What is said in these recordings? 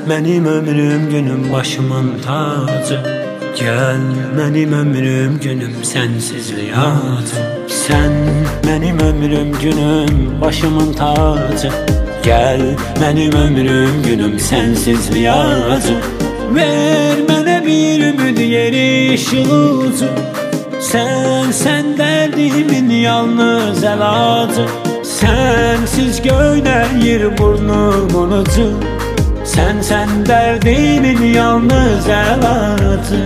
benim ömrüm günüm başımın tacı. Gel benim ömrüm günüm sensizliğe acı. Sen benim ömrüm günüm başımın tacı. Gel benim ömrüm günüm sensizliğe acı. Ver bana bir ümid yeri ışılıcı. Sen derdimin yalnız elacı. Sensiz göynəyir burnumun ucu. Sen derdimin yalnız elacı.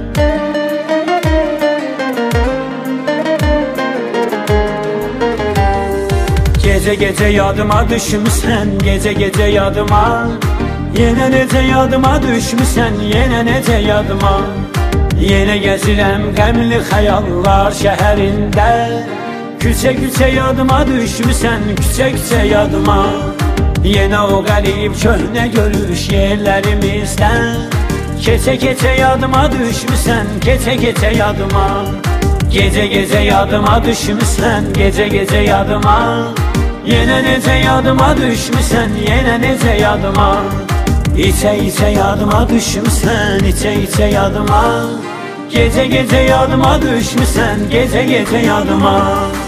Gece gece yadıma düşmüsən, gece gece yadıma. Yenə necə yadıma düşmüsən, yenə necə yadıma. Yenə gəzirəm qəmli xəyallar şəhərində. Küçə küçə yadıma düşmüsən, küçə küçə yadıma. Yenə o qərib köhnə görüş yerlərimizdən. Keçə keçə yadıma düşmüsən, keçə keçə yadıma. Gecə gecə yadıma düşmüsən, gecə gecə yadıma. Yenə necə yadıma düşmüsən, yenə necə yadıma. İçə içə yadıma düşmüsən, içə içə yadıma. Gecə gecə yadıma düşmüsən, gecə gecə yadıma.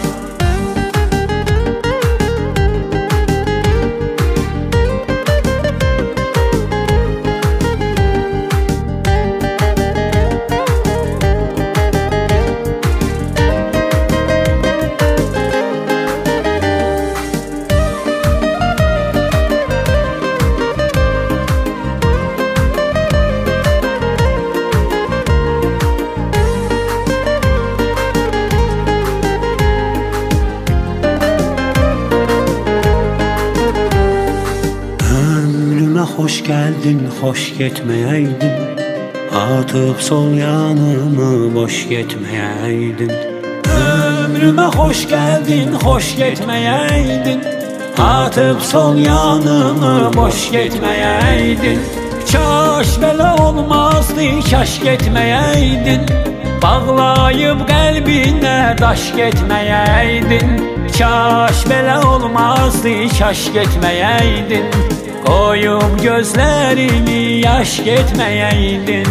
Hoş geldin, hoş gitmeyeydin. Atıp sol yanımı boş gitmeyeydin. Ömrüme hoş geldin, hoş gitmeyeydin. Atıp sol yanımı boş gitmeyeydin. Kaş belə olmazdı, kaş gitmeyeydin. Bağlayıp kalbine daş gitmeyeydin. Kaş belə olmazdı, kaş gitmeyeydin. Koyup gözlerimi yaş getmeyeydin.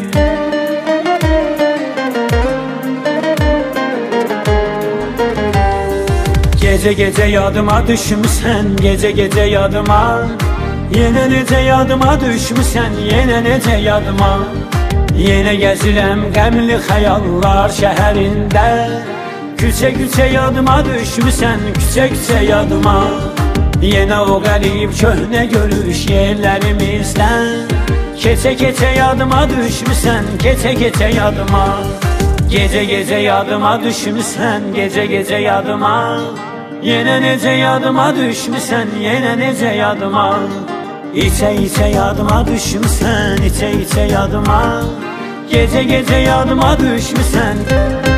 Gece gece yadıma düşmüsən, gece gece yadıma. Yenə necə yadıma düşmüsən, yenə necə yadıma. Yenə gəzirəm qəmli xəyallar şəhərində. Küçə küçə yadıma düşmüsən, küçə küçə yadıma. Yenə o qərib köhnə görüş yerlərimizdən. Keçə keçə yadıma düşmüsən, keçə keçə yadıma. Gecə gecə yadıma düşmüsən, gecə gecə yadıma. Yenə necə yadıma düşmüsən, yenə necə yadıma. İçə içə yadıma düşmüsən, içə içə yadıma. Gecə gecə yadıma düşmüsən.